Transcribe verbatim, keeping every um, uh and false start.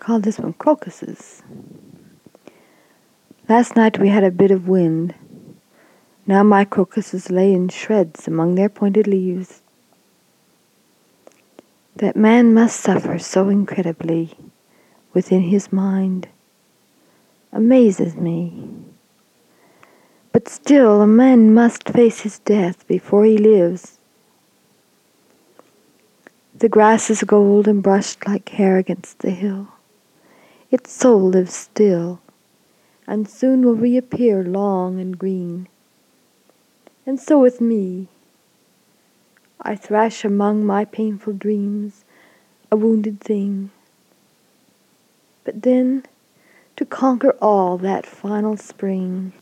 call this one crocuses. Last night we had a bit of wind. Now my crocuses lay in shreds among their pointed leaves. That man must suffer so incredibly within his mind amazes me. But still a man must face his death before he lives. The grass is gold and brushed like hair against the hill. Its soul lives still, and soon will reappear long and green. And so with me. I thrash among my painful dreams, a wounded thing. But then, to conquer all that final spring,